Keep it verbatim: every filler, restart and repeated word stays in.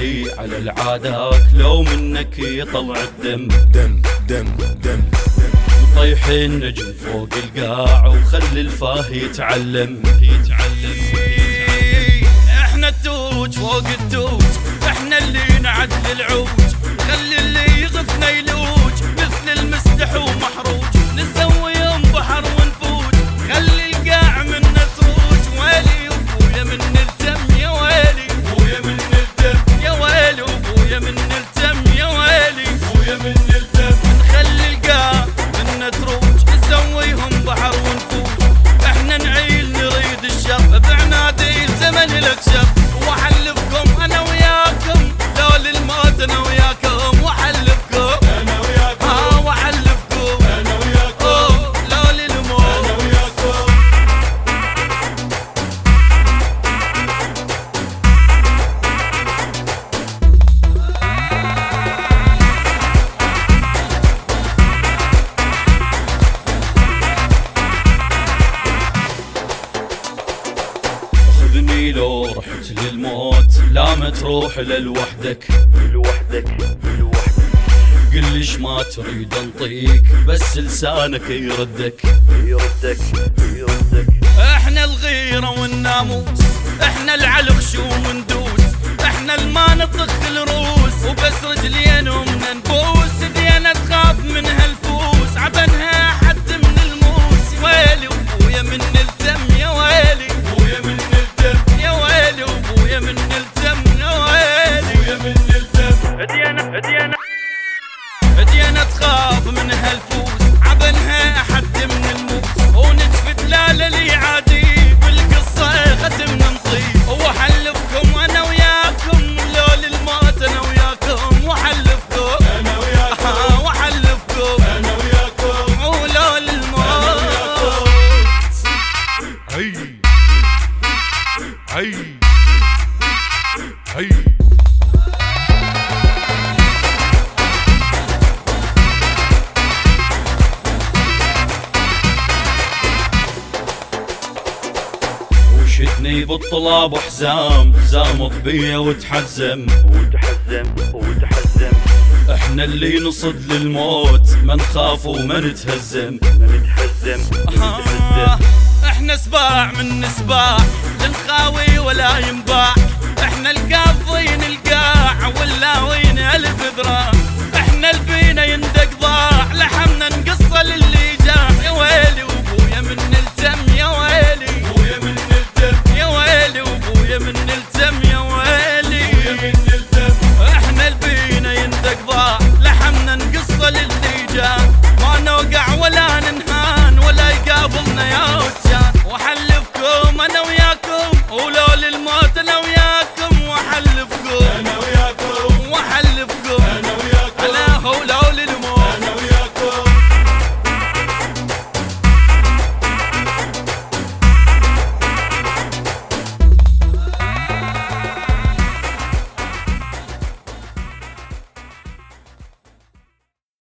والي على العادات لو منك يطلع الدم دم دم دم طيحين نجم فوق القاع وخلي الفاه يتعلم يتعلم احنا التوج فوق التوج، احنا اللي نعدل العوج، خلي اللي يغفنا يلوج مثل المستح ومحروج، نسويهم بحر ونفوج خلي القاع منا تروج. ويلي وابويا من الدم يا ويلي، ابويا من الدم يا ويلي وابويا من الدم يا ويلي، ابويا من الدم نخلي القاع منا تروج نسويهم بحر ونفوج. احنا نعيل نريد الشر بعنادي زمن الاكشف، واحلفكم انا وياكم لو للموت انا وياكم، واحلفكم انا وياكم ها واحلفكم انا وياكم أوه لو للموت انا وياكم. خذني لو رحت للموت لا ما تروح لوحدك لوحدك لوحدك قل ليش ما تريد انطيك بس لسانك يردك يردك يردك. احنا الغيرة والناموس، احنا العلق شو وندوس، احنا الما نطخ الروس وبس رجلينهم ننبوس، دينا تخاف من هالفوس عبنها حد من الموس. ويلي وابويا من الدم يا ويلي، ابويا من الدم يا ويلي وابويا من الدم يا ويلي، ابويا من الدم دينا دينا دينا تخاف من هالفوس عبنها حد من الموس، ونتفت لا للي عادي بالقصة ختمنا نطيب. وحلفكم انا وياكم لو للموت انا وياكم، وحلفكم انا وياكم وحلفكم انا وياكم ولو للموت. هي هي هي وشدني بالطلاب وحزام زامط بيا وتحزم وتحزم وتحزم احنا اللي نصد للموت ما نخاف وما نتهزم نتهزم نتهزم. آه احنا سباع من سباع لنخاوي ولا ينباع، احنا القاضين القاع واللاوين الف ذراع، احنا البينا يندق ضاع لحمنا